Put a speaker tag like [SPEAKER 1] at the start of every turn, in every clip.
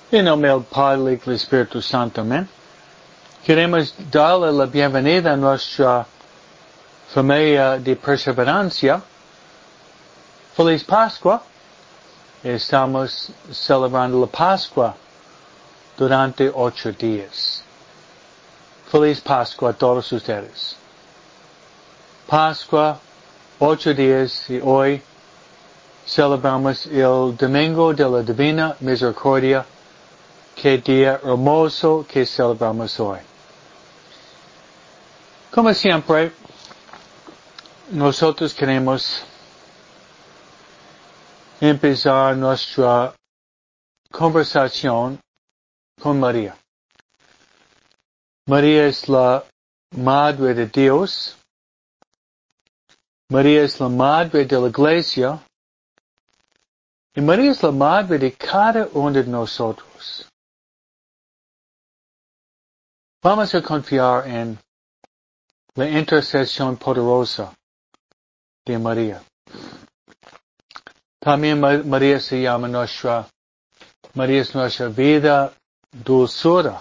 [SPEAKER 1] En nombre del Padre y del Espíritu Santo, amén. Queremos darle la bienvenida a nuestra familia de perseverancia. Feliz Pascua. Estamos celebrando la Pascua durante 8 días. Feliz Pascua a todos ustedes. Pascua, 8 días, y hoy celebramos el Domingo de la Divina Misericordia. Qué día hermoso que celebramos hoy. Como siempre, nosotros queremos empezar nuestra conversación con María. María es la Madre de Dios. María es la Madre de la Iglesia. Y María es la Madre de cada uno de nosotros. Vamos a confiar en la intercesión poderosa de María. También María se llama María es nuestra vida, dulzura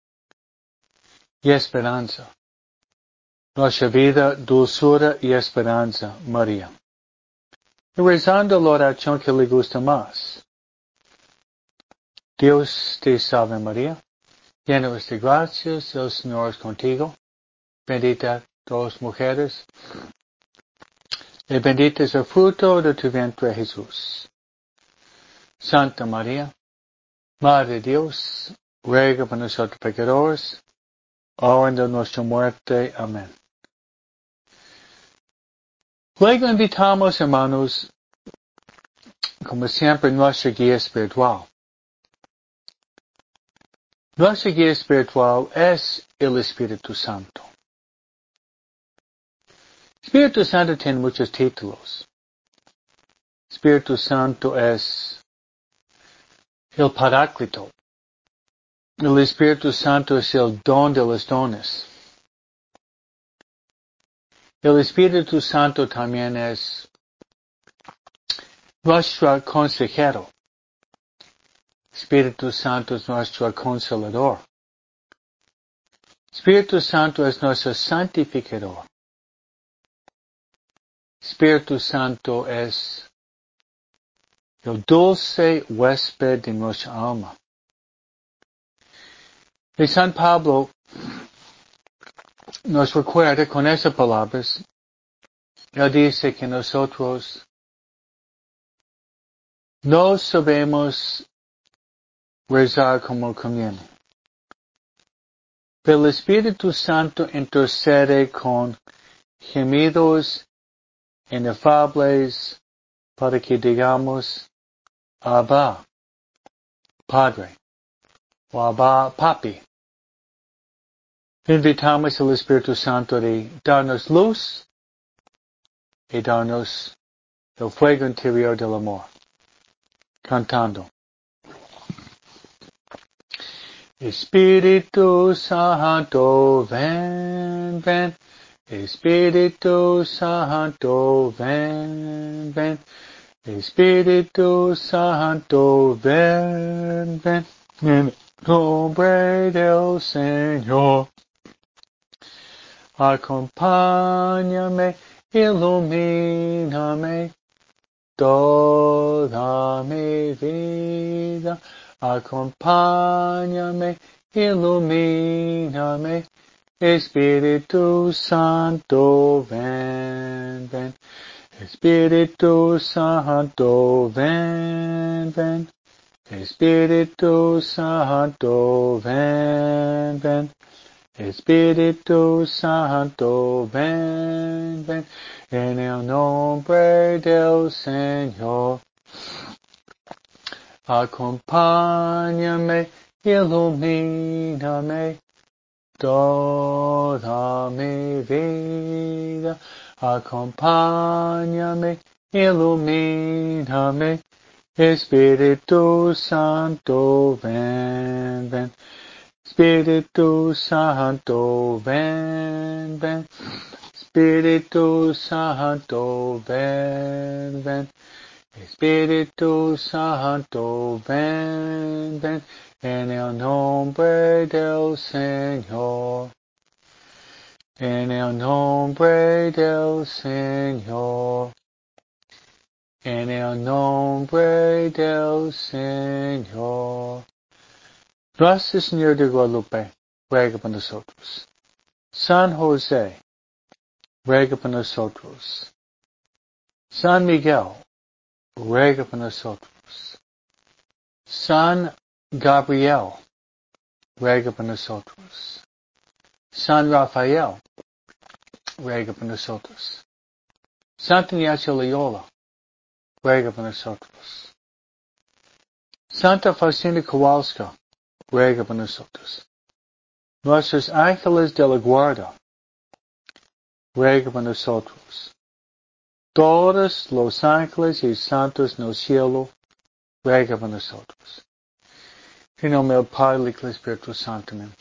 [SPEAKER 1] y esperanza. Nuestra vida, dulzura y esperanza, María. Y rezando la oración que le gusta más. Dios te salve María, llena eres de gracias, el Señor es contigo. Bendita todas mujeres, y bendito es el fruto de tu vientre Jesús. Santa María, Madre de Dios, ruega por nosotros pecadores, ahora en de nuestra muerte. Amén. Luego invitamos, hermanos, como siempre, nuestra guía espiritual. Nuestra guía espiritual es el Espíritu Santo. Espíritu Santo tiene muchos títulos. Espíritu Santo es el Paráclito. El Espíritu Santo es el don de los dones. El Espíritu Santo también es nuestro consejero. Espíritu Santo es nuestro consolador. Espíritu Santo es nuestro santificador. Espíritu Santo es el dulce huésped de nuestra alma. Y San Pablo nos recuerda con esas palabras. Él dice que nosotros no sabemos rezar como conviene. Pero el Espíritu Santo intercede con gemidos inefables para que digamos Abba, Padre, o Abba, Papi. Invitamos al Espíritu Santo de darnos luz y darnos el fuego interior del amor. Cantando. Espíritu Santo, ven, ven. Espíritu Santo, ven, ven. Espíritu Santo, ven, ven. En nombre del Señor. Acompáñame, ilumíname toda mi vida. Acompáñame, ilumíname, Espíritu Santo, ven, ven. Espíritu Santo, ven, ven. Espíritu Santo, ven, ven. Espíritu Santo, ven, ven. En el nombre del Señor. Acompáñame, ilumíname toda mi vida. Acompáñame, ilumíname, Espíritu Santo, ven, ven. Espíritu Santo, ven, ven. Espíritu Santo, ven, ven. Espíritu Santo, ven, ven, en el nombre del Señor. En el nombre del Señor. En el nombre del Señor. Nuestro Señor de Guadalupe, ruega por nosotros. San José, ruega por nosotros. San Miguel, ruega por nosotros. San Gabriel, ruega por nosotros. San Rafael, ruega por nosotros. Santa Ignacio Loyola, ruega por nosotros. Santa Faustina Kowalska, ruega por nosotros. Nuestros ángeles de la guarda, ruega por nosotros. Todos los ángeles y santos en el cielo, ruega por nosotros. En nombre del Padre y del Espíritu Santo. Amén.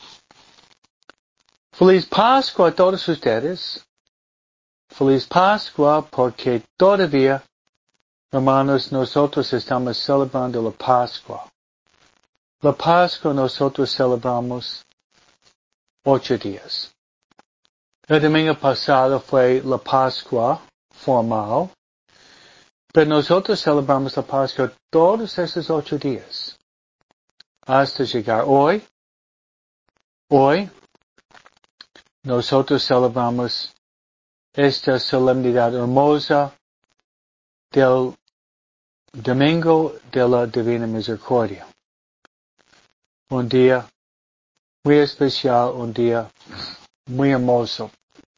[SPEAKER 1] Feliz Pascua a todos ustedes. Feliz Pascua porque todavía, hermanos, nosotros estamos celebrando la Pascua. La Pascua nosotros celebramos 8 días. El domingo pasado fue la Pascua formal, pero nosotros celebramos la Pascua todos esos 8 días. Hasta llegar hoy. Hoy, nosotros celebramos esta solemnidad hermosa del Domingo de la Divina Misericordia. Un día muy especial, un día muy hermoso.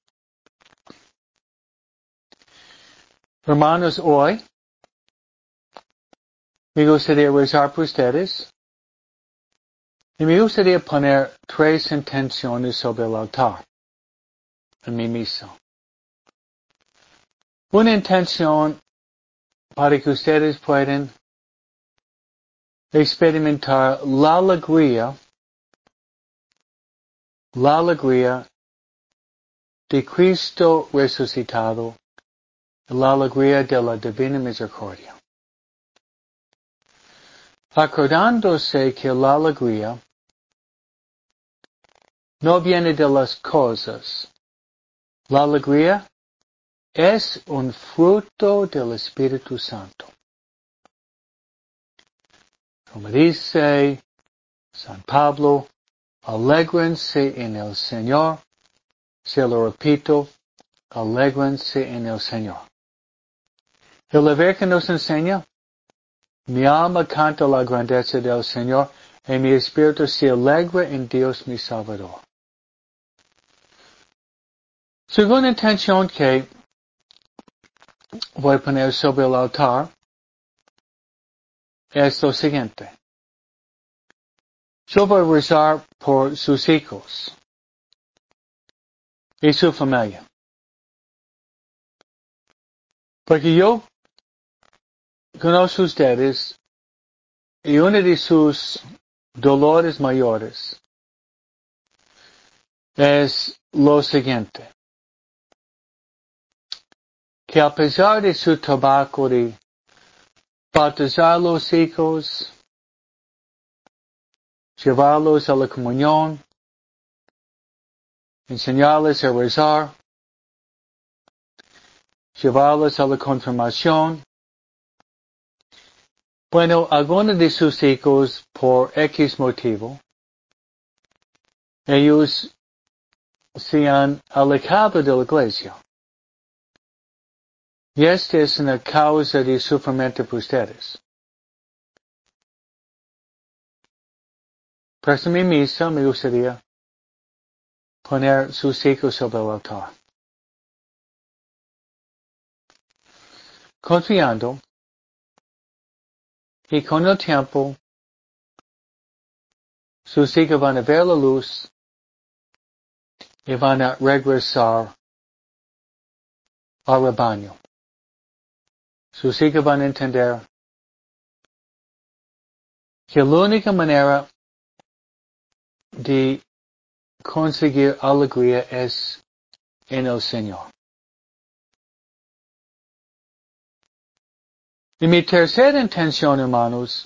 [SPEAKER 1] Hermanos, hoy me gustaría rezar por ustedes y me gustaría poner 3 intenciones sobre el altar en mi misa. Una intención para que ustedes puedan experimentar la alegría de Cristo resucitado, la alegría de la Divina Misericordia. Acordándose que la alegría no viene de las cosas. La alegría es un fruto del Espíritu Santo. Como dice San Pablo, alégrense en el Señor. Se lo repito, alégrense en el Señor. El deber que nos enseña, mi alma canta la grandeza del Señor y mi espíritu se alegra en Dios mi Salvador. Segunda intención que voy a poner sobre el altar es lo siguiente. Yo voy a rezar por sus hijos y su familia. Porque yo conozco a ustedes y uno de sus dolores mayores es lo siguiente. Que a pesar de su trabajo de bautizar a los hijos, llevarlos a la comunión, enseñarles a rezar, llevarlos a la confirmación. Bueno, algunos de sus hijos, por X motivo, ellos se han alejado de la iglesia. Y esta es una causa de sufrimiento para ustedes. Para mi misa me gustaría poner sus hijos sobre el altar. Confiando y con el tiempo sus hijos van a ver la luz y van a regresar al rebaño. Sus hijos van a entender que la única manera de conseguir alegría es en el Señor. Y mi tercera intención, hermanos,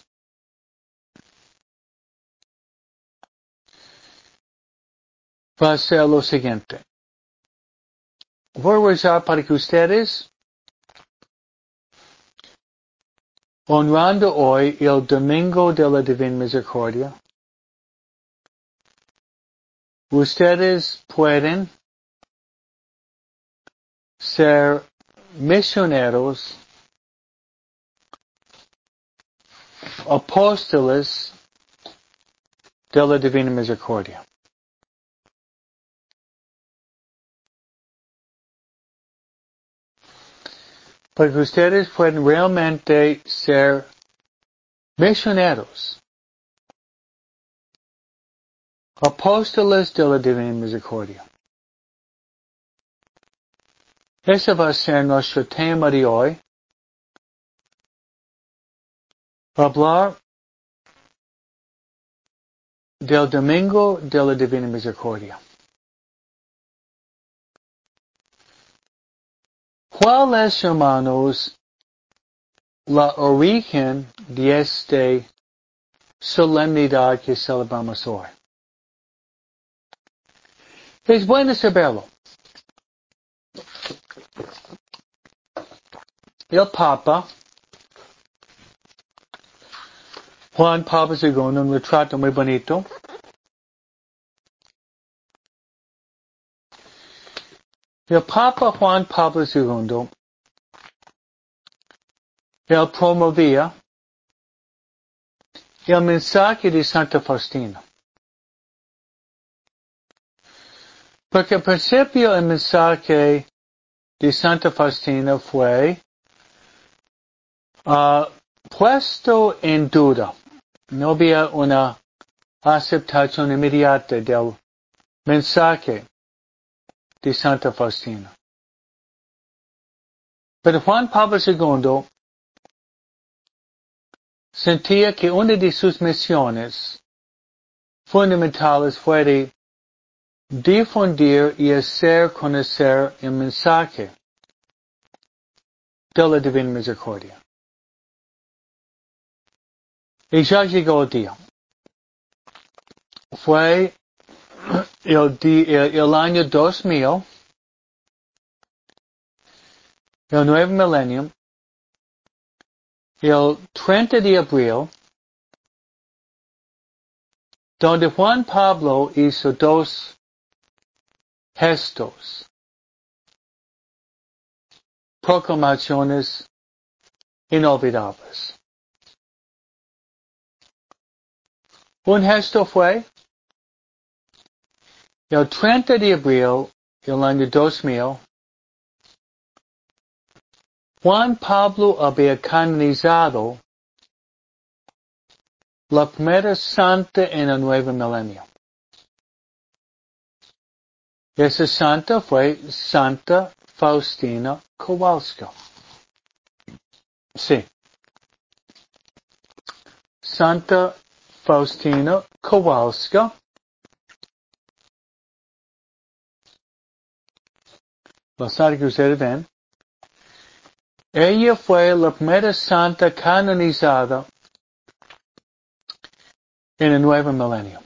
[SPEAKER 1] va a ser lo siguiente. Voy a rezar para que ustedes, honrando hoy el Domingo de la Divina Misericordia, ustedes pueden ser misioneros, apóstoles de la Divina Misericordia. Para que ustedes puedan realmente ser misioneros, apóstoles de la Divina Misericordia. Ese va a ser nuestro tema de hoy. Hablar del Domingo de la Divina Misericordia. ¿Cuál es, hermanos, la origen de esta solemnidad que celebramos hoy? Es bueno saberlo. El Papa, Juan Pablo II, un retrato muy bonito. El Papa Juan Pablo II, él promovía el mensaje de Santa Faustina. Porque al principio el mensaje de Santa Faustina fue puesto en duda. No había una aceptación inmediata del mensaje de Santa Faustina. Pero Juan Pablo II sentía que una de sus misiones fundamentales fue de difundir y hacer conocer el mensaje de la Divina Misericordia. Y ya llegó el día. Fue el año 2000, el nuevo milenio, el 30 de abril, donde Juan Pablo hizo dos gestos, proclamaciones inolvidables. Un gesto fue el 30 de abril del año 2000, Juan Pablo había canonizado la primera santa en el nuevo milenio. Esa santa fue Santa Faustina Kowalska. Sí. Santa Faustina Kowalska. La santa que ustedes ven. Ella fue la primera santa canonizada en el nuevo milenio.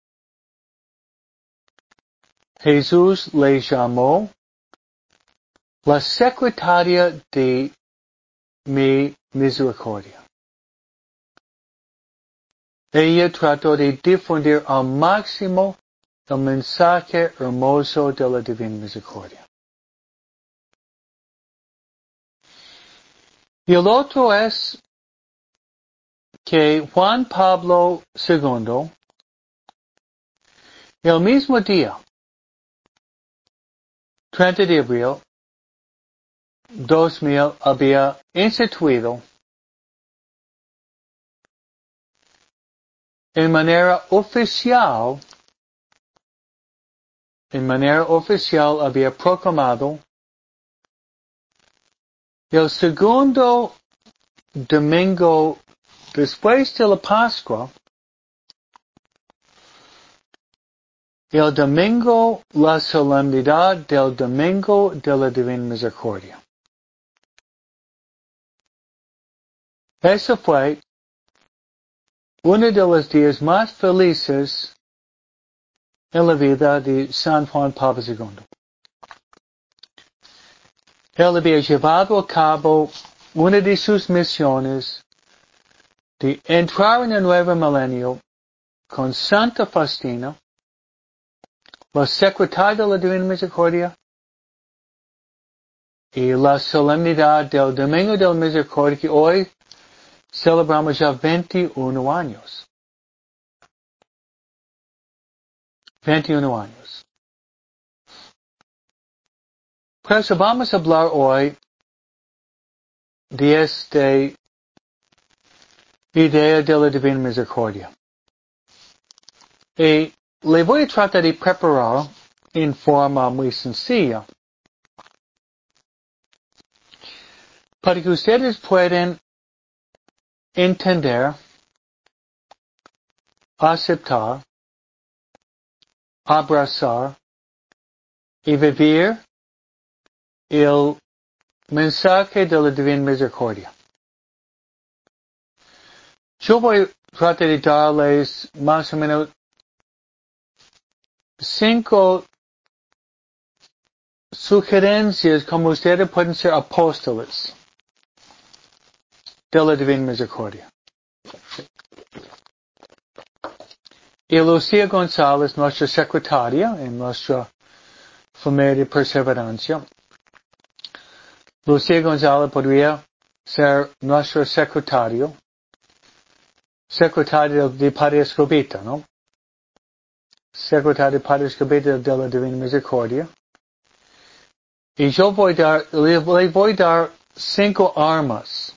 [SPEAKER 1] Jesús le llamó la secretaria de mi misericordia. Ella trató de difundir al máximo el mensaje hermoso de la Divina Misericordia. Y el otro es que Juan Pablo II, el mismo día, 30 de abril 2000, había instituido en manera oficial había proclamado el segundo domingo después de la Pascua, el domingo, la solemnidad del Domingo de la Divina Misericordia. Eso fue uno de los días más felices en la vida de San Juan Pablo II. Él había llevado a cabo una de sus misiones de entrar en el nuevo milenio con Santa Faustina, la secretaria de la Divina Misericordia, y la solemnidad del Domingo de la Misericordia, que hoy celebramos ya 21 años. 21 años. Por eso vamos a hablar hoy de esta idea de la Divina Misericordia. Y le voy a tratar de preparar en forma muy sencilla para que ustedes puedan entender, aceptar, abrazar y vivir el mensaje de la Divina Misericordia. Yo voy a tratar de darles más o menos 5 sugerencias como ustedes pueden ser apóstoles de la Divina Misericordia. Y Lucía González, nuestra secretaria en nuestra familia de perseverancia. Lucía González podría ser nuestro secretario de Padre Escobita, ¿no? Secretario de Padre Escobita de la Divina Misericordia. Y yo le voy a dar 5 armas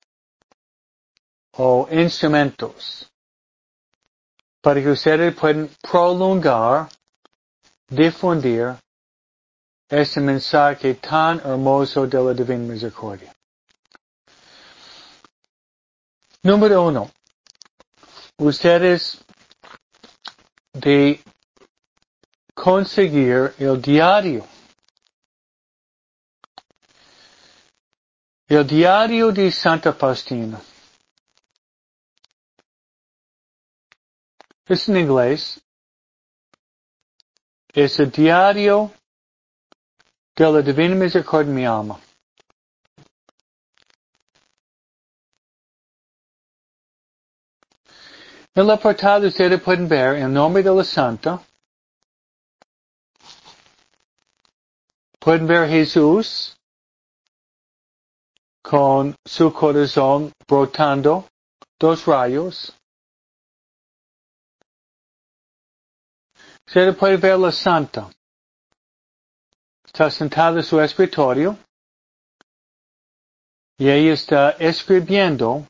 [SPEAKER 1] o instrumentos para que ustedes puedan prolongar, difundir ese mensaje tan hermoso de la Divina Misericordia. Número 1. Ustedes de conseguir el diario de Santa Faustina. Es en inglés. Es el diario de la Divina Misericordia de mi alma. En la portada ustedes pueden ver el nombre de la santa. Pueden ver Jesús con su corazón brotando 2 rayos. Ustedes pueden ver la santa. Está sentada en su escritorio y ella está escribiendo.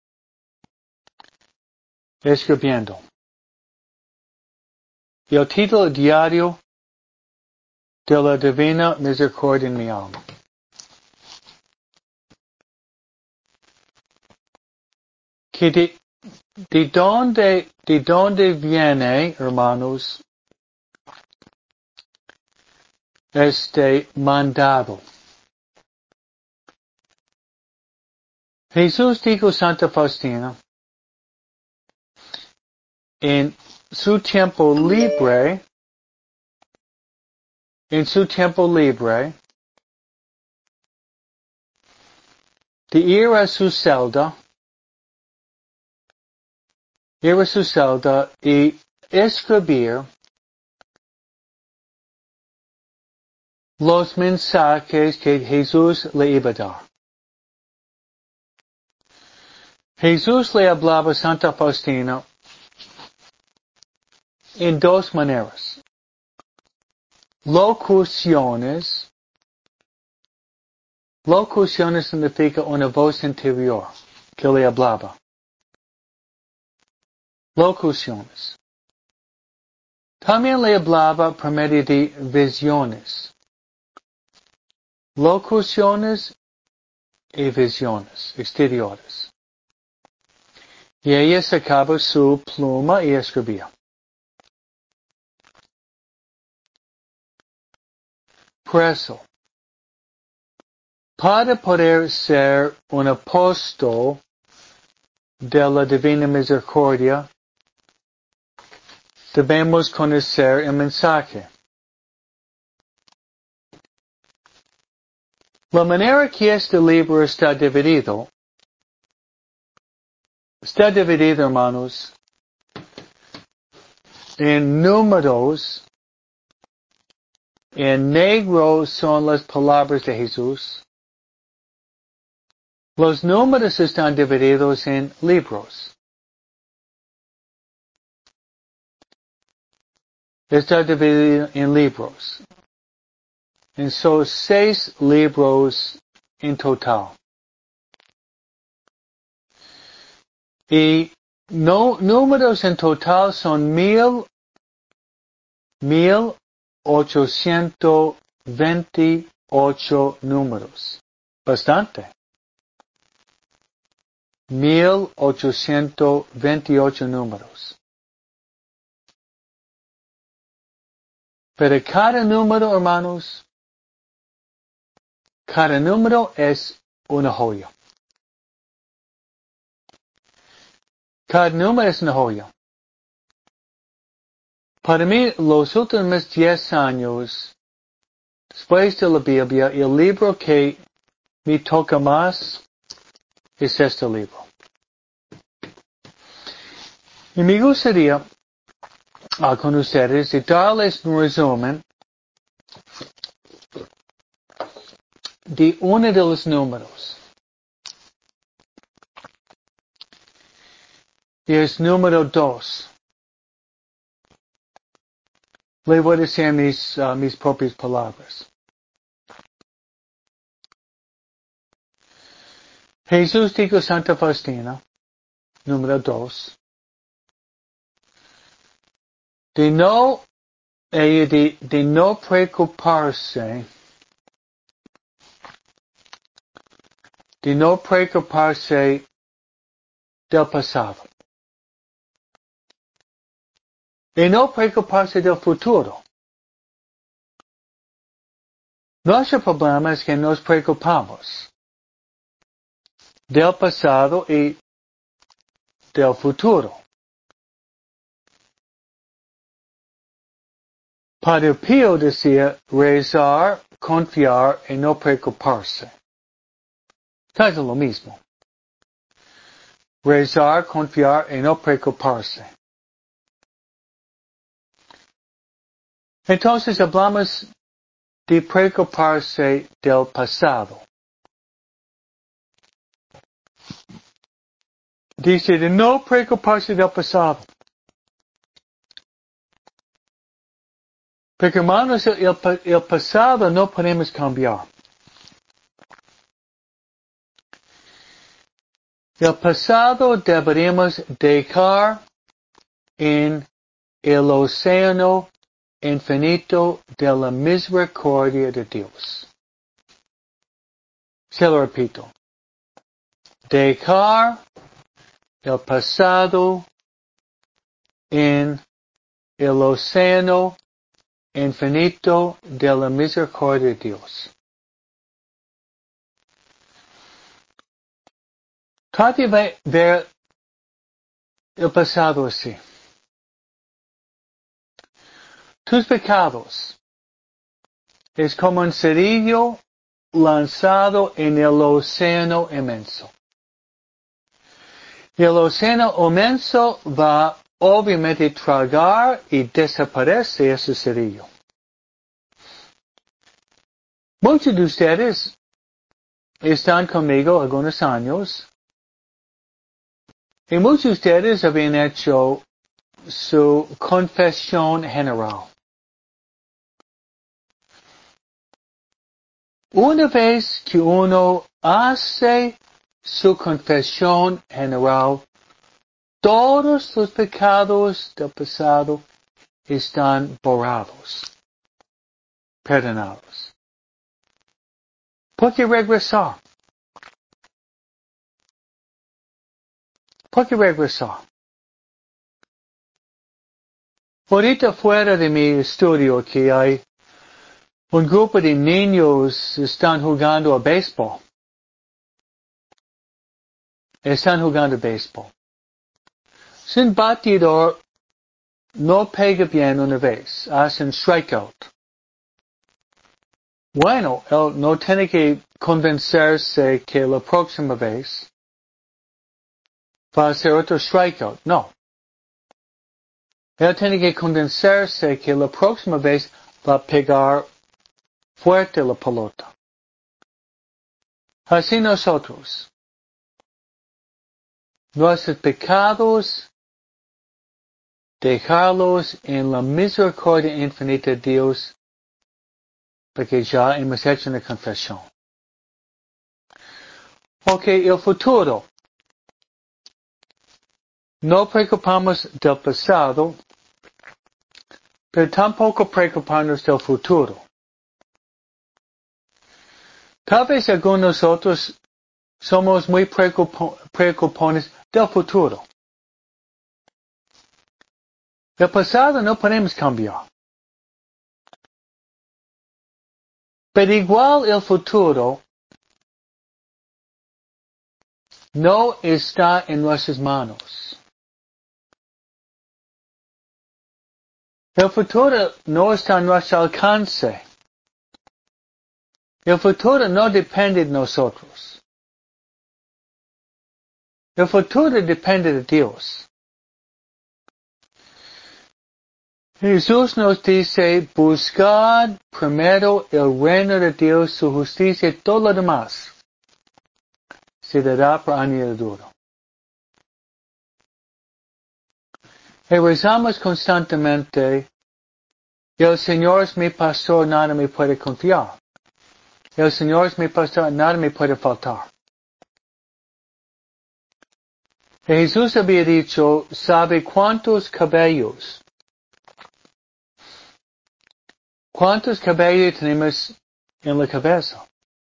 [SPEAKER 1] Y el título diario de la Divina Misericordia en mi alma. Que de dónde viene, hermanos, este mandado? Jesús dijo a Santa Faustina, en su tiempo libre, de ir a su celda y escribir los mensajes que Jesús le iba a dar. Jesús le hablaba a Santa Faustina en 2 maneras. Locuciones significa una voz interior que le hablaba. Locuciones. También le hablaba por medio de visiones. Locuciones y visiones exteriores. Y ella sacaba su pluma y escribía. Por eso, para poder ser un apóstol de la Divina Misericordia, debemos conocer el mensaje. La manera que este libro está dividido, hermanos, en números. En negro son las palabras de Jesús. Los números están divididos en libros. Está dividido en libros. En son 6 libros en total. Y números en total son 1828 números. Bastante. 1828 números. Pero cada número, hermanos, cada número es una joya. Cada número es una joya. Para mí, los últimos 10 años, después de la Biblia, el libro que me toca más es este libro. Y me gustaría con ustedes de darles un resumen de uno de los números. Y es número 2. Le voy a decir mis propias palabras. Jesús dijo a Santa Faustina, número 2, de no preocuparse del pasado. Y no preocuparse del futuro. Nuestro problema es que nos preocupamos del pasado y del futuro. Padre Pío decía rezar, confiar y no preocuparse. Casi lo mismo. Rezar, confiar y no preocuparse. Entonces hablamos de preocuparse del pasado. Dice de no preocuparse del pasado. Porque hermanos, el pasado no podemos cambiar. El pasado deberíamos dejar en el océano infinito de la misericordia de Dios. Se lo repito. Dejar el pasado en el océano infinito de la misericordia de Dios. Trate de ver el pasado así. Tus pecados es como un cerillo lanzado en el océano inmenso. Y el océano inmenso va obviamente tragar y desaparece ese cerillo. Muchos de ustedes están conmigo algunos años y muchos de ustedes habían hecho su confesión general. Una vez que uno hace su confesión general, todos los pecados del pasado están borrados, perdonados. ¿Por qué regresar? ¿Por qué regresar? Ahorita fuera de mi estudio aquí hay un grupo de niños están jugando a béisbol. están jugando béisbol. Si un batidor no pega bien una vez, hacen strikeout. Bueno, él no tiene que convencerse que la próxima vez va a hacer otro strikeout. No. Él tiene que convencerse que la próxima vez va a pegar fuerte la pelota. Así nosotros, nuestros pecados, dejarlos en la misericordia infinita de Dios, porque ya hemos hecho una confesión. Ok, el futuro. No preocupamos del pasado, pero tampoco preocuparnos del futuro. Tal vez algunos de nosotros somos muy preocupones del futuro. El pasado no podemos cambiar. Pero igual el futuro no está en nuestras manos. El futuro no está en nuestro alcance. El futuro no depende de nosotros. El futuro depende de Dios. Jesús nos dice, buscad primero el reino de Dios, su justicia y todo lo demás se dará por añadidura. Y rezamos constantemente, el Señor es mi pastor, nada me puede confiar. El Señor es mi pastor, nada me puede faltar. Y Jesús había dicho, ¿sabe cuántos cabellos tenemos en la cabeza?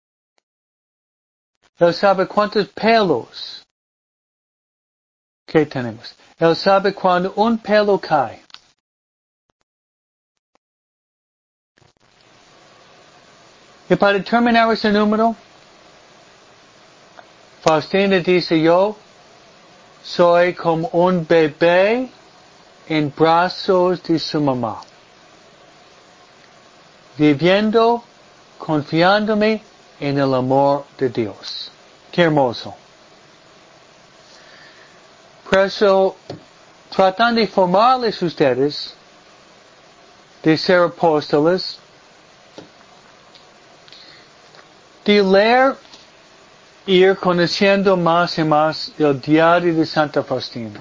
[SPEAKER 1] Él sabe cuántos pelos que tenemos. Él sabe cuando un pelo cae. Y para determinar ese número, Faustina dice, yo soy como un bebé en brazos de su mamá, viviendo, confiándome en el amor de Dios. Qué hermoso. Por eso, tratan de formarles ustedes, de ser apóstoles, de leer, ir conociendo más y más el diario de Santa Faustina.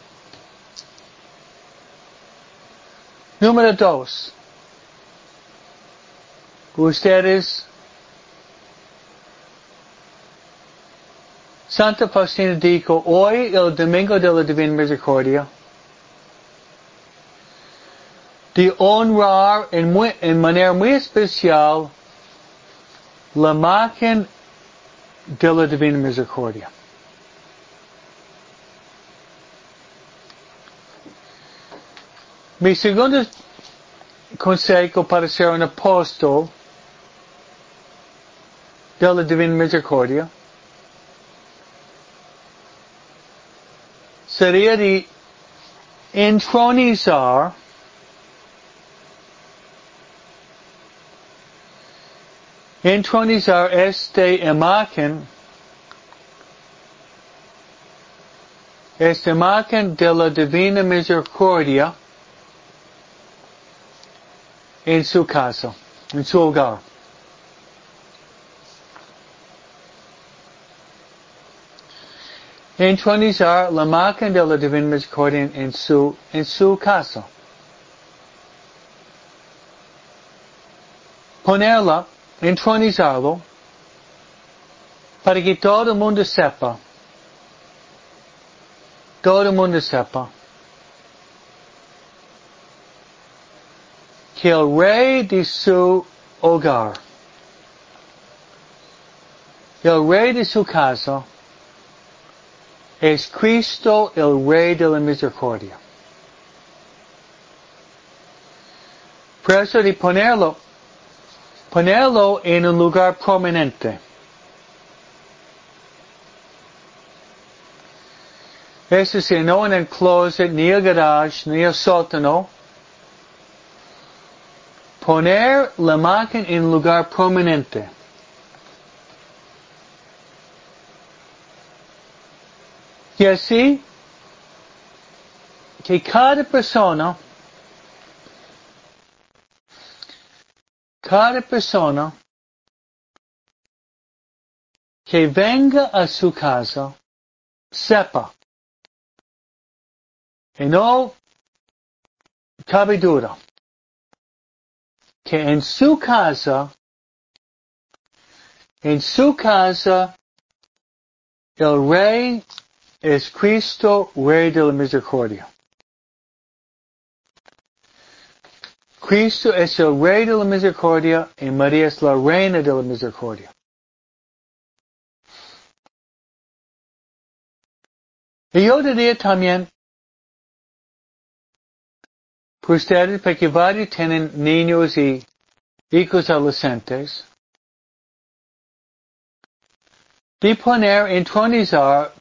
[SPEAKER 1] Número 2. Ustedes, Santa Faustina dijo, hoy el Domingo de la Divina Misericordia, de honrar en manera muy especial la imagen de la Divina Misericordia. Mi segundo consejo para ser un apóstol de la Divina Misericordia sería de entronizar esta imagen de la Divina Misericordia en su casa, en su hogar. Entronizar la imagen de la Divina Misericordia en su casa. Ponerla, entronizarlo, para que todo el mundo sepa, que el rey de su hogar, el rey de su casa, es Cristo, el rey de la misericordia. Por eso de ponerlo en un lugar prominente. Es decir, no en el closet, ni el garage, ni el sótano. Poner la imagen en lugar prominente. Y así, que cada persona que venga a su casa sepa, y no cabe duda, que en su casa el Rey es Cristo, Rey de la Misericordia. Cristo es el Rey de la Misericordia y María es la Reina de la Misericordia. Y yo diría también, para ustedes, porque varios tienen niños y hijos adolescentes, de poner entronizar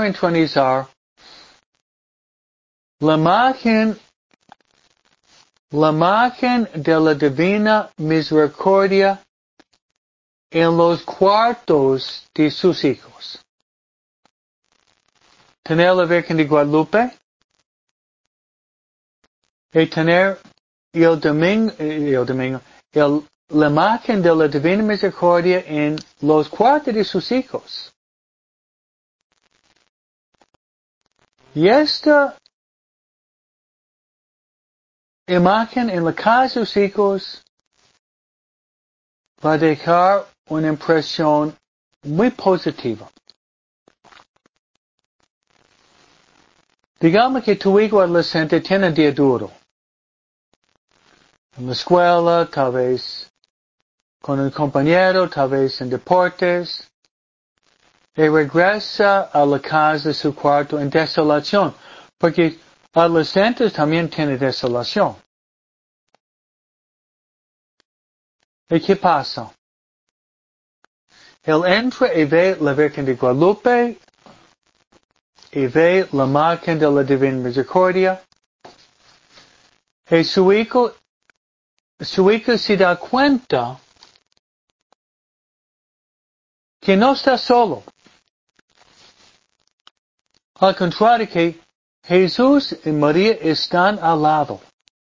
[SPEAKER 1] la imagen de la Divina Misericordia en los cuartos de sus hijos. Tener la Virgen de Guadalupe y tener la imagen de la Divina Misericordia en los cuartos de sus hijos. Y esta imagen en la casa de sus hijos va a dejar una impresión muy positiva. Digamos que tu hijo adolescente tiene un día duro. En la escuela, tal vez con un compañero, tal vez en deportes. Y regresa a la casa de su cuarto en desolación. Porque adolescentes también tienen desolación. ¿Y qué pasa? Él entra y ve la Virgen de Guadalupe y ve la imagen de la Divina Misericordia. Y su hijo se da cuenta que no está solo. Al contrario, que Jesús y María están al lado.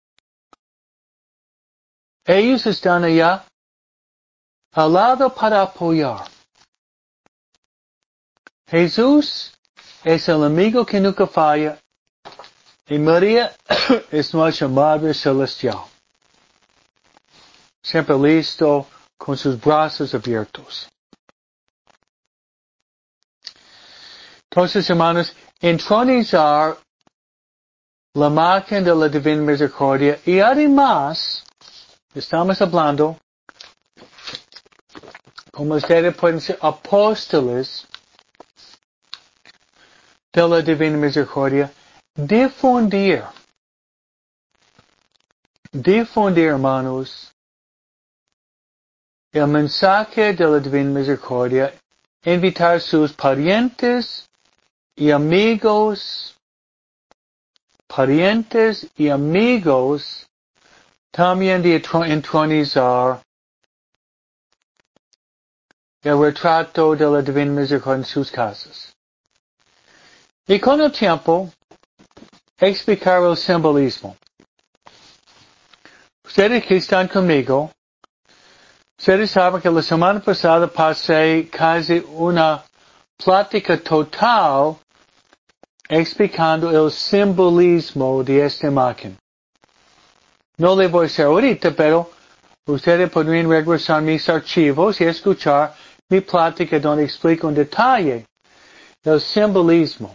[SPEAKER 1] Ellos están allá, al lado para apoyar. Jesús es el amigo que nunca falla y María es nuestra Madre Celestial. Siempre listo con sus brazos abiertos. Entonces, hermanos, entronizar la imagen de la Divina Misericordia y además, estamos hablando, como ustedes pueden ser apóstoles de la Divina Misericordia, difundir, hermanos, el mensaje de la Divina Misericordia, invitar a sus parientes y amigos, también de entronizar el retrato de la Divina Misericordia en sus casas. Y con el tiempo, explicar el simbolismo. Ustedes que están conmigo, ustedes saben que la semana pasada pasé casi una plática total explicando el simbolismo de esta imagen. No le voy a hacer ahorita, pero ustedes podrían regresar a mis archivos y escuchar mi plática donde explico en detalle el simbolismo.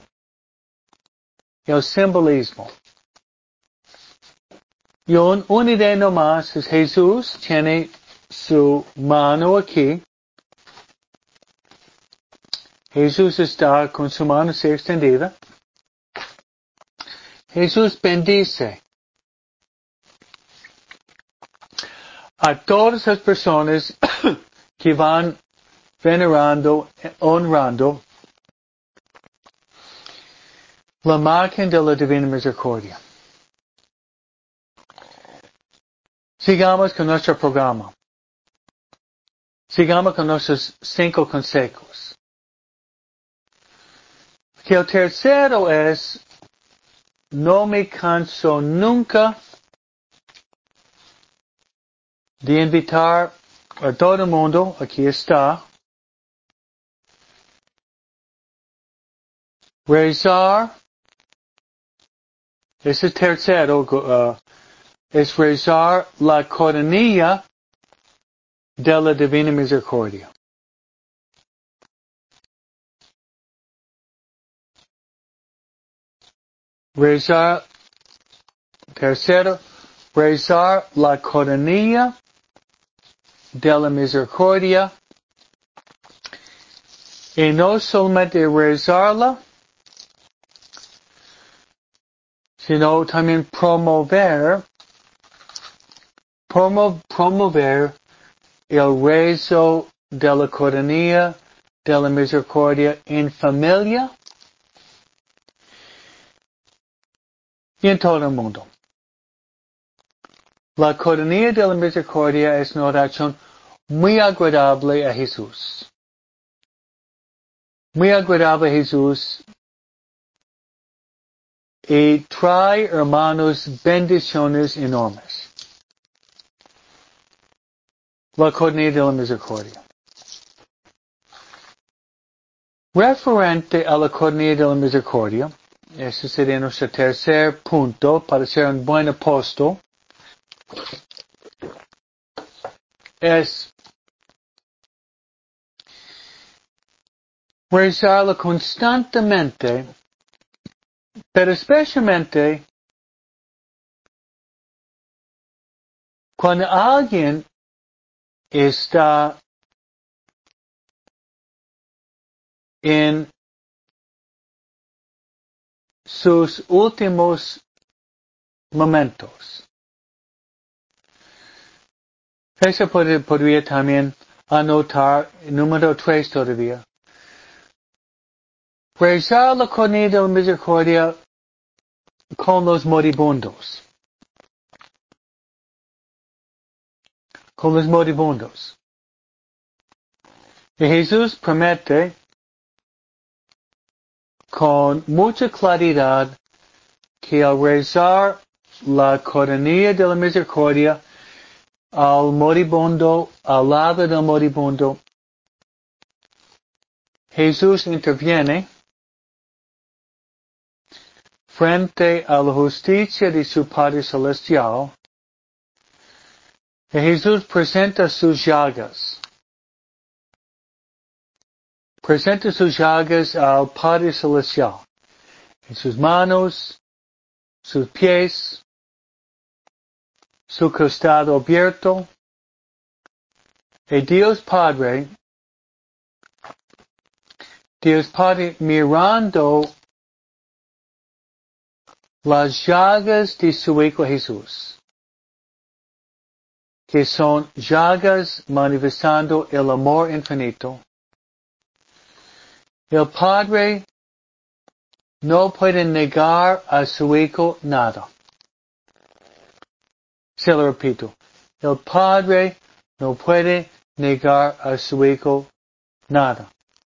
[SPEAKER 1] Y una idea nomás es Jesús tiene su mano aquí. Jesús está con su mano así extendida. Jesús bendice a todas las personas que van venerando, honrando la imagen de la Divina Misericordia. Sigamos con nuestro programa. Sigamos con nuestros 5 consejos. Que el tercero es, no me canso nunca de invitar a todo el mundo, aquí está, rezar, ese tercero, es rezar la coronilla de la Divina Misericordia. Rezar, tercero, rezar la coronilla de la misericordia. Y no solamente rezarla, sino también promover el rezo de la coronilla de la misericordia en familia y en todo el mundo. La coronilla de la misericordia es una oración muy agradable a Jesús. Muy agradable a Jesús y trae, hermanos, bendiciones enormes. La coronilla de la misericordia. Referente a la coronilla de la misericordia, ese sería nuestro tercer punto para ser un buen apóstol, es rezarla constantemente, pero especialmente cuando alguien está en sus últimos momentos. Eso podría también anotar número 3 todavía. Rezar la coronilla de la misericordia con los moribundos. Con los moribundos. Y Jesús promete con mucha claridad que al rezar la coronilla de la misericordia al moribundo, al lado del moribundo, Jesús interviene frente a la justicia de su Padre Celestial y Jesús presenta sus llagas. Presenta sus llagas al Padre Celestial. En sus manos, sus pies, su costado abierto. Y Dios Padre mirando las llagas de su Hijo Jesús, que son llagas manifestando el amor infinito. El Padre no puede negar a su Hijo nada. Se lo repito. El Padre no puede negar a su Hijo nada.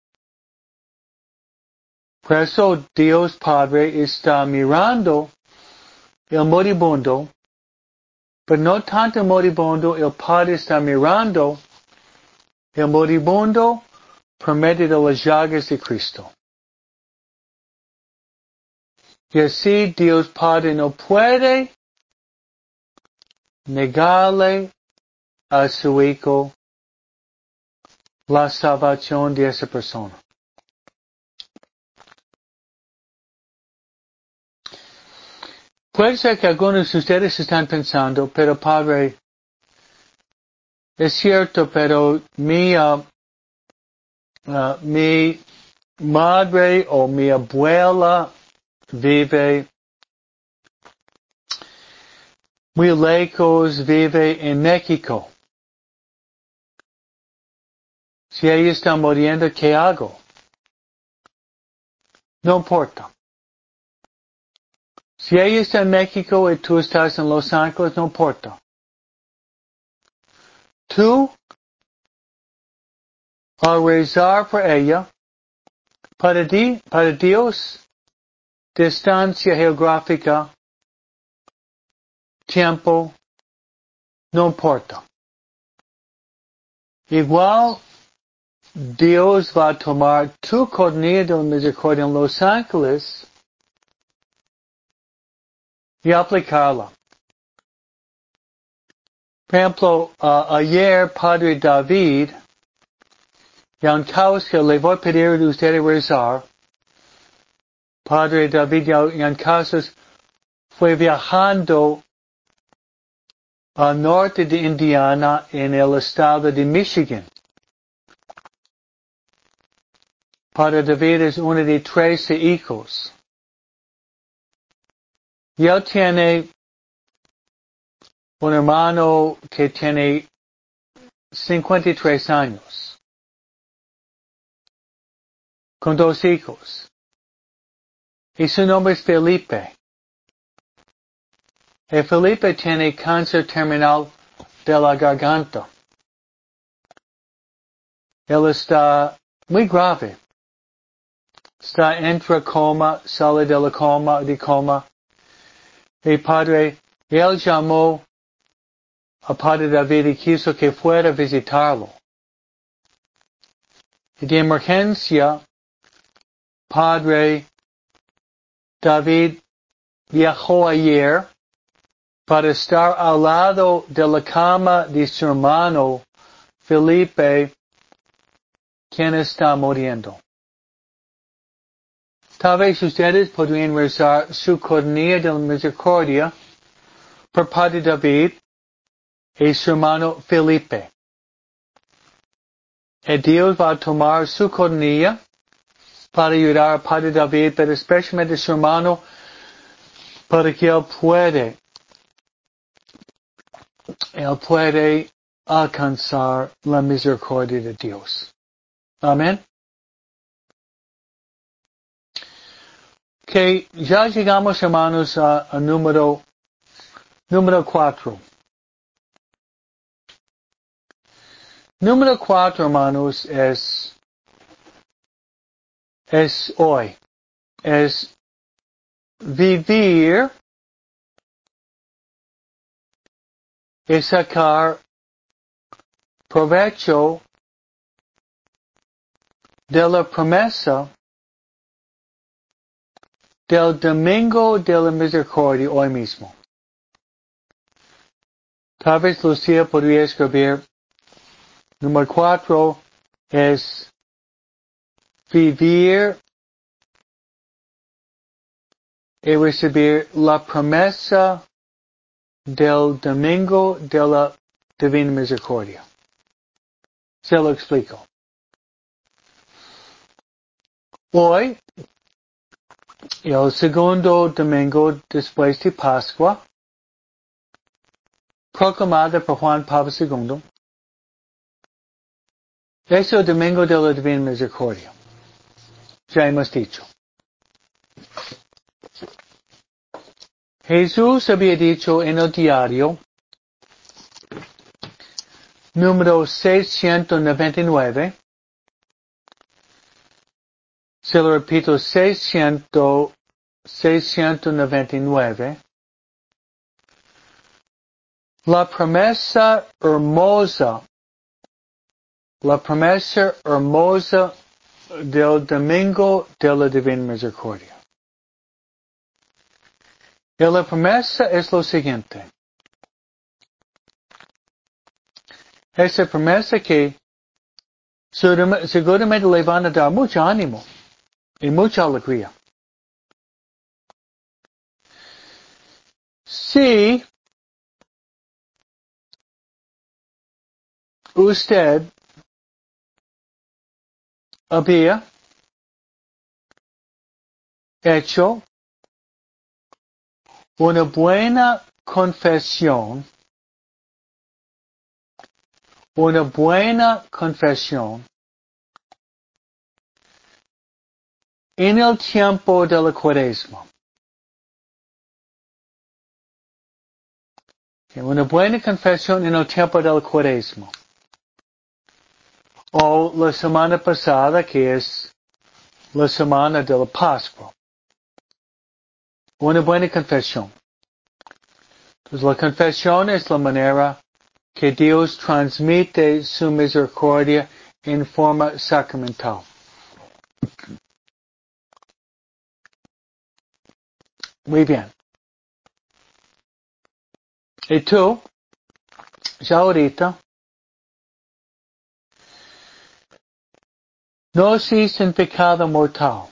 [SPEAKER 1] Por eso Dios Padre está mirando el moribundo, pero no tanto el moribundo, el Padre está mirando el moribundo por medio de las llagas de Cristo. Y así Dios Padre no puede negarle a su Hijo la salvación de esa persona. Puede ser que algunos de ustedes están pensando, pero Padre, es cierto, pero mi madre o mi abuela vive muy lejos, vive en México. Si ella está muriendo, ¿qué hago? No importa. Si ella está en México y tú estás en Los Ángeles, no importa. Tú, al rezar por ella, para Dios, distancia geográfica, tiempo, no importa. Igual, Dios va a tomar tu cornea de la misericordia en Los Ángeles y aplicarla. Por ejemplo, ayer Padre David, Yankowski, le voy a pedir a ustedes rezar. Padre David Yankowski fue viajando al norte de Indiana en el estado de Michigan. Padre David es uno de 13 hijos. Y él tiene un hermano que tiene 53 años, con 2 hijos. Y su nombre es Felipe. Y Felipe tiene cáncer terminal de la garganta. Él está muy grave. Está entre coma, sale de la coma. Y padre, él llamó a Padre David y quiso que fuera a visitarlo. Y de emergencia, Padre David viajó ayer para estar al lado de la cama de su hermano Felipe, quien está muriendo. Tal vez ustedes podrían rezar su cornea de la misericordia por Padre David y su hermano Felipe. Y Dios va a tomar su cornea para ayudar a Padre David, pero especialmente a su hermano, para que él puede alcanzar la misericordia de Dios. Amén. Que ya llegamos, hermanos, a número 4. Número 4, hermanos, es hoy. Es vivir y sacar provecho de la promesa del domingo de la misericordia hoy mismo. Tal vez Lucía podría escribir, número 4 es vivir y recibir la promesa del domingo de la divina misericordia. Se lo explico. Hoy, el segundo domingo después de Pascua, proclamada por Juan Pablo II, es el domingo de la divina misericordia. Ya hemos dicho. Jesús había dicho en el diario, número 699, se lo repito, 699, la promesa hermosa del domingo de la divina misericordia. Y la promesa es lo siguiente. Esa promesa que seguramente le van a dar mucho ánimo y mucha alegría. Si usted había hecho una buena confesión en el tiempo de la Cuaresma. Una buena confesión en el tiempo del Cuaresma. O la semana pasada, que es la semana de la Pascua. Una buena confesión. Entonces, la confesión es la manera que Dios transmite su misericordia en forma sacramental. Muy bien. Y tú, ya ahorita, no existe pecado mortal.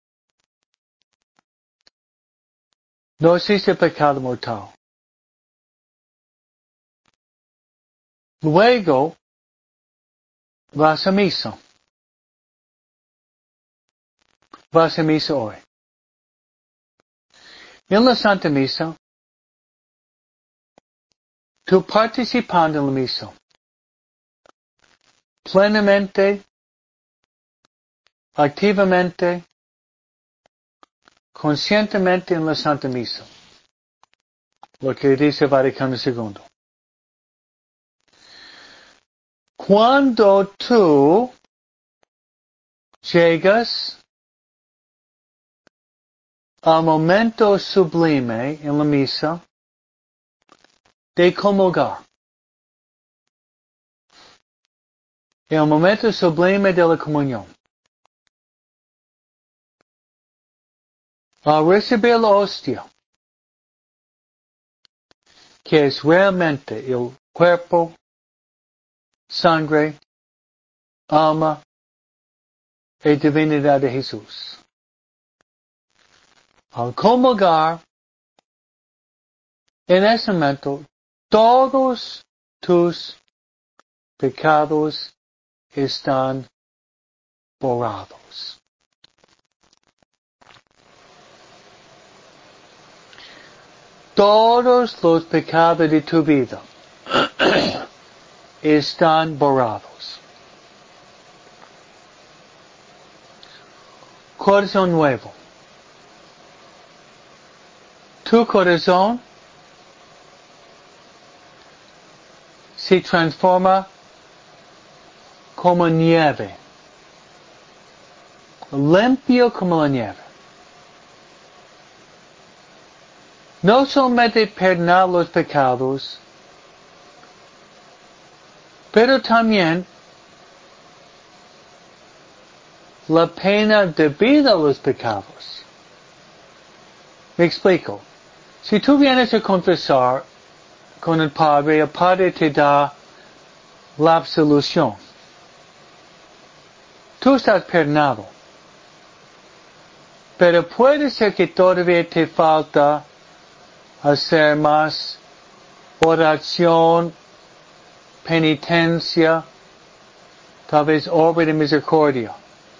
[SPEAKER 1] No existe pecado mortal. Luego, vas a misa. Vas a misa hoy. En la Santa Misa, tú participando en la misa, plenamente, activamente, conscientemente en la Santa Misa. Lo que dice Vaticano II. Cuando tú llegas al momento sublime en la misa de comulgar, el momento sublime de la comunión, al recibir la hostia, que es realmente el cuerpo, sangre, alma y divinidad de Jesús. Al comulgar, en ese momento, todos tus pecados están borrados. Todos los pecados de tu vida están borrados. Corazón nuevo. Tu corazón se transforma como nieve. Limpio como la nieve. No solamente perdonar los pecados, pero también la pena debida a los pecados. Me explico. Si tú vienes a confesar con el Padre te da la absolución. Tú estás perdonado. Pero puede ser que todavía te falta hacer más oración, penitencia, tal vez obra de misericordia.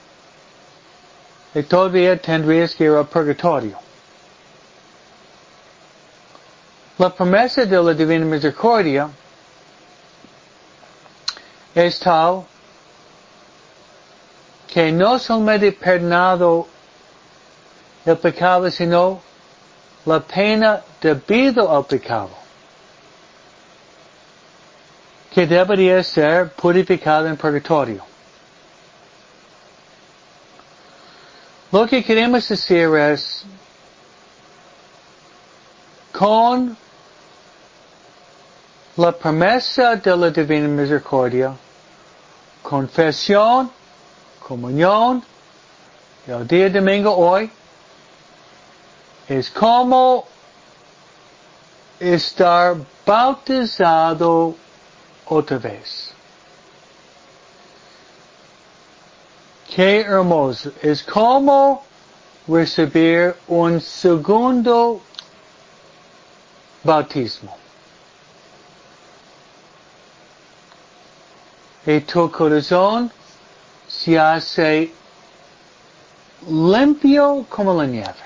[SPEAKER 1] Y todavía tendrías que ir al purgatorio. La promesa de la divina misericordia es tal que no solamente perdonado el pecado, sino la pena debido al pecado, que debería ser purificado en purgatorio. Lo que queremos decir es, con la promesa de la divina misericordia, confesión, comunión, el día domingo hoy, es como estar bautizado otra vez. Qué hermoso. Es como recibir un segundo bautismo. Y tu corazón se hace limpio como la nieve.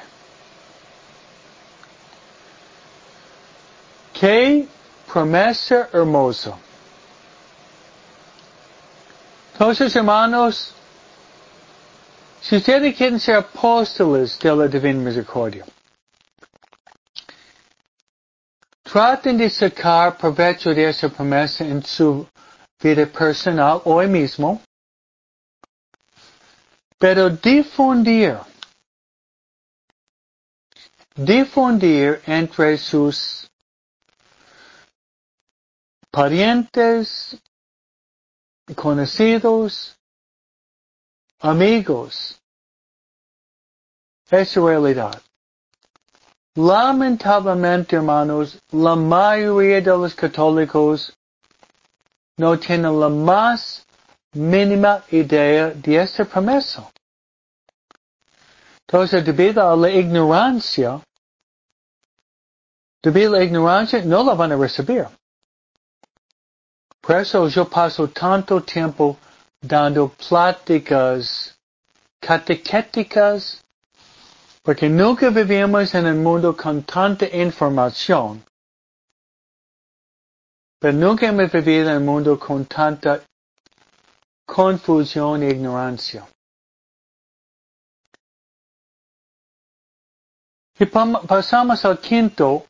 [SPEAKER 1] Qué promesa hermosa. Entonces, hermanos, si ustedes quieren ser apóstoles de la divina misericordia, traten de sacar provecho de esa promesa en su vida personal hoy mismo, pero difundir entre sus parientes, conocidos, amigos, es realidad. Lamentablemente, hermanos, la mayoría de los católicos no tienen la más mínima idea de esta promesa. Entonces, debido a la ignorancia, no la van a recibir. Por eso yo paso tanto tiempo dando pláticas catequéticas, porque nunca vivimos en un mundo con tanta información, pero nunca hemos vivido en un mundo con tanta confusión e ignorancia. Y pasamos al quinto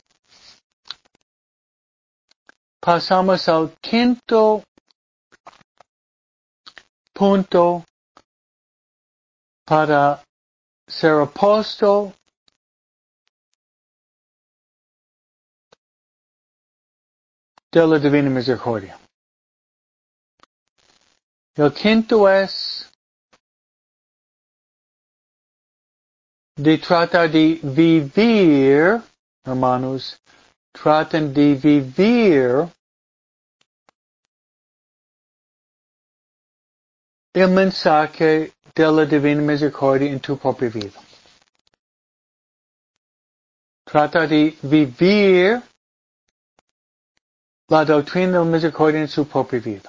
[SPEAKER 1] punto para ser apóstol de la Divina Misericordia. El quinto es de tratar de vivir, hermanos, traten de vivir el mensaje de la Divina Misericordia en tu propia vida. Trata de vivir la doctrina de la misericordia en su propia vida.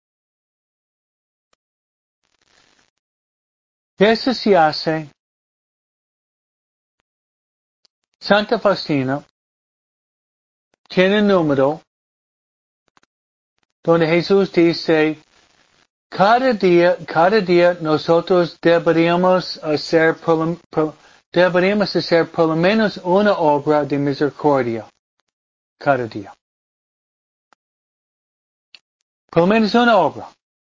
[SPEAKER 1] Y eso se hace. Santa Faustina tiene un número donde Jesús dice, cada día nosotros deberíamos hacer por lo menos una obra de misericordia. Cada día. Por lo menos una obra.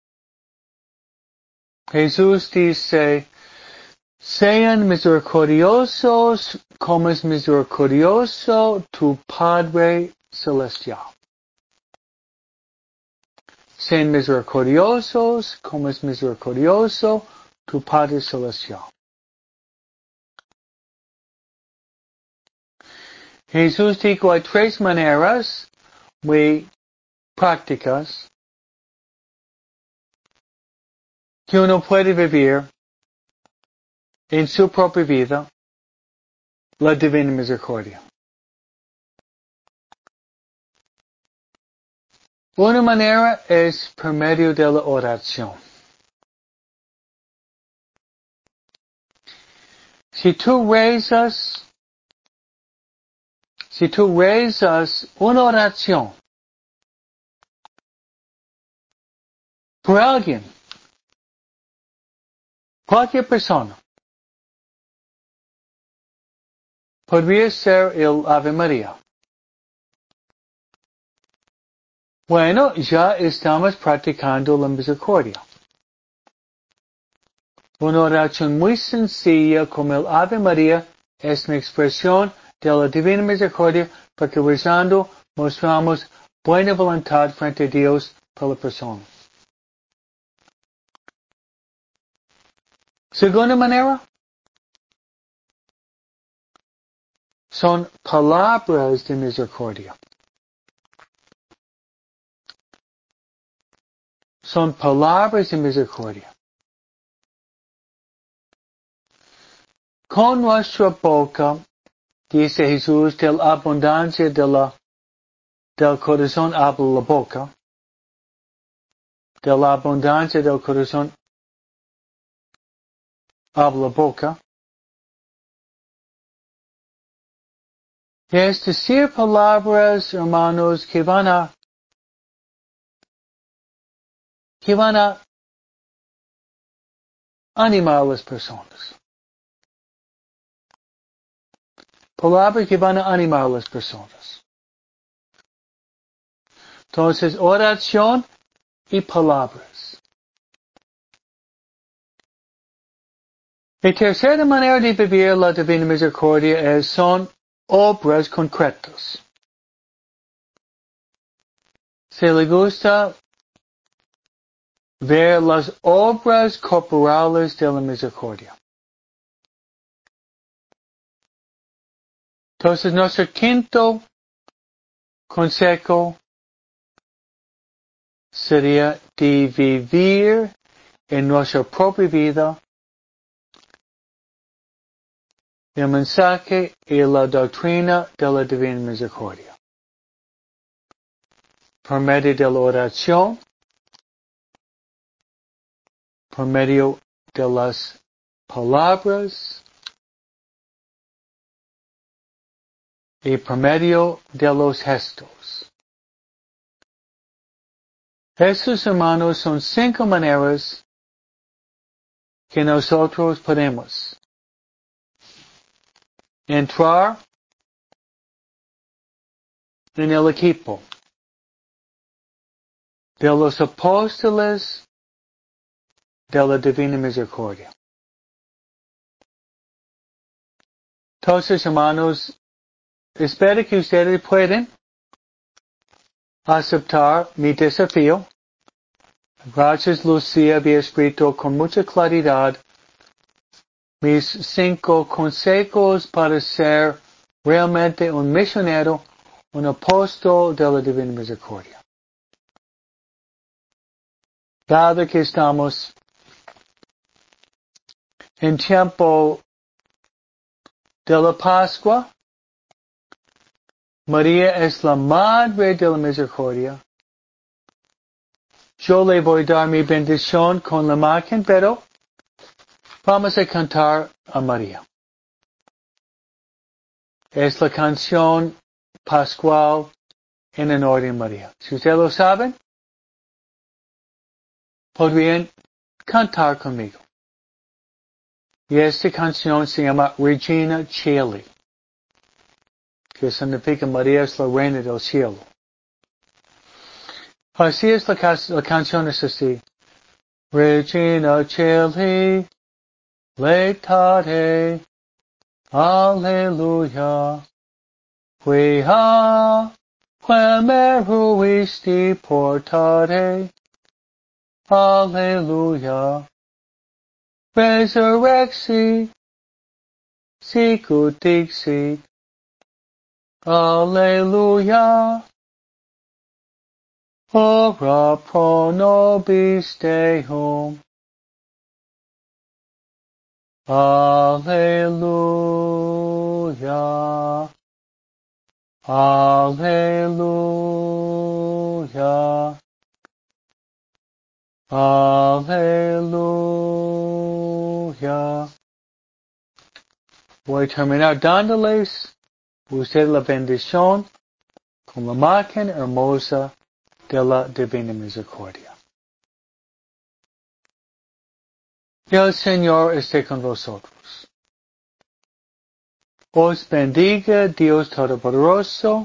[SPEAKER 1] Jesús dice, sean misericordiosos como es misericordioso tu Padre Celestial. Sean misericordiosos como es misericordioso tu Padre Celestial. Jesús dijo, hay tres maneras muy prácticas que uno puede vivir en su propia vida la divina misericordia. Una manera es por medio de la oración. Si tú rezas una oración por alguien, cualquier persona, podría ser el Ave María. Bueno, ya estamos practicando la misericordia. Una oración muy sencilla como el Ave María es una expresión de la divina misericordia porque rezando mostramos buena voluntad frente a Dios por la persona. Segunda manera, son palabras de misericordia. Son palabras de misericordia. Con nuestra boca, dice Jesús, de la abundancia del corazón habla la boca. De la abundancia del corazón habla la boca. Es decir palabras, hermanos, que van a animar a las personas. Palabras que van a animar a las personas. Entonces, oración y palabras. La tercera manera de vivir la Divina Misericordia son obras concretas. Se le gusta ver las obras corporales de la misericordia. Entonces, nuestro quinto consejo sería de vivir en nuestra propia vida el mensaje y la doctrina de la Divina Misericordia. Por medio de la oración, por medio de las palabras y por medio de los gestos. Estos, hermanos, son 5 maneras que nosotros podemos entrar en el equipo de los apóstoles de la Divina Misericordia. Entonces, hermanos, espero que ustedes puedan aceptar mi desafío. Gracias, Lucía, había escrito con mucha claridad mis 5 consejos para ser realmente un misionero, un apóstol de la Divina Misericordia. Dado que estamos en tiempo de la Pascua, María es la Madre de la Misericordia. Yo le voy a dar mi bendición con la imagen, pero vamos a cantar a María. Es la canción pascual en honor de María. Si ustedes lo saben, podrían cantar conmigo. Y esta canción se llama Regina Caeli, que significa María es la reina del cielo. Así es la canción, es así. Regina Caeli, lectate, Alleluia. Quia meruisti portate, Alleluia. Resurrexi, sicut dixit, Alleluia. Ora pro nobis Deum. Alleluia. Alleluia. Alleluia. Voy a terminar dándoles usted la bendición con la imagen hermosa de la Divina Misericordia. El Señor esté con vosotros. Os bendiga Dios Todopoderoso,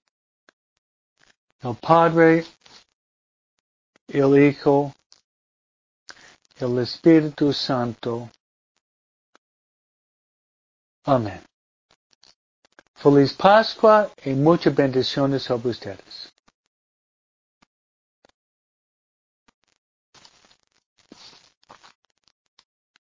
[SPEAKER 1] el Padre, el Hijo, el Espíritu Santo. Amén. Feliz Pascua y muchas bendiciones sobre ustedes.